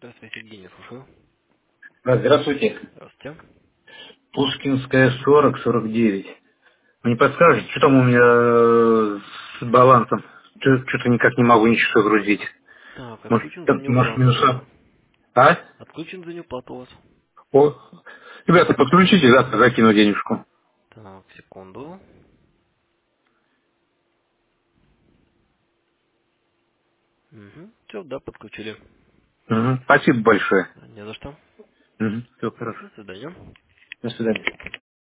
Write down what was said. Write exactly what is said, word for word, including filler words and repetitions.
Здравствуйте, Евгений, слушаю. Да, здравствуйте. Здравствуйте. Пушкинская сорок сорок девять. Вы не подскажете, что там у меня э, с балансом? Что-то никак не могу ничего загрузить. Так, Может, отключен за там, может неуплату. минуса? А? Отключен за неуплату у вас. О. Ребята, подключите, завтра закину денежку. Так, секунду. Угу. Все, да, подключили. Мгм. Спасибо большое. Не за что. Мгм. Все хорошо. До свидания. До свидания.